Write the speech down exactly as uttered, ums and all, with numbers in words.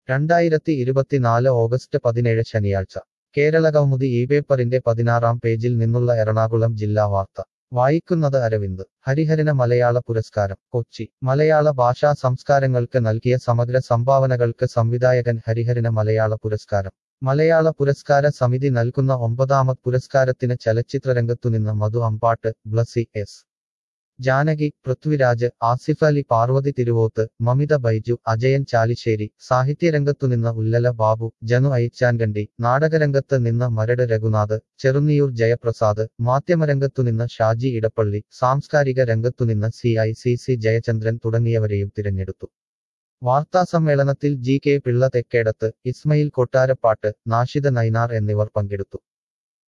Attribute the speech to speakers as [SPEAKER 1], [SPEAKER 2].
[SPEAKER 1] രണ്ടായിരത്തി ഇരുപത്തിനാല് ഓഗസ്റ്റ് പതിനേഴ് ശനിയാഴ്ച കേരളകൗമുദി ഈ പേപ്പറിന്റെ പതിനാറാം പേജിൽ നിന്നുള്ള എറണാകുളം ജില്ലാ വാർത്ത വായിക്കുന്നത് അരവിന്ദ് ഹരിഹരന് മലയാള പുരസ്കാരം കൊച്ചി മലയാള ഭാഷാ സംസ്കാരങ്ങൾക്ക് നൽകിയ സമഗ്ര സംഭാവനകൾക്ക് സംവിധായകൻ ഹരിഹരന് മലയാള പുരസ്കാരം മലയാള പുരസ്കാര സമിതി നൽകുന്ന ഒമ്പതാമത് പുരസ്കാരത്തിന് ചലച്ചിത്രരംഗത്തുനിന്ന് മധു അമ്പാട്ട് ബ്ലസി എസ് ജാനകി പൃഥ്വിരാജ് ആസിഫ് അലി പാർവതി തിരുവോത്ത് മമിത ബൈജു അജയൻ ചാലിശ്ശേരി സാഹിത്യരംഗത്തുനിന്ന് ഉല്ലല ബാബു ജനു ഐച്ചാൻകണ്ടി നാടകരംഗത്ത് നിന്ന് മരട് രഘുനാഥ് ചെറുന്നിയൂർ ജയപ്രസാദ് മാധ്യമരംഗത്തുനിന്ന് ഷാജി ഇടപ്പള്ളി സാംസ്കാരിക രംഗത്തുനിന്ന് C I C C Jayachandran തുടങ്ങിയവരെയും തിരഞ്ഞെടുത്തു വാർത്താസമ്മേളനത്തിൽ ജി കെ പിള്ള തെക്കേടത്ത് ഇസ്മയിൽ കൊട്ടാരപ്പാട്ട് നാഷിദ നൈനാർ എന്നിവർ പങ്കെടുത്തു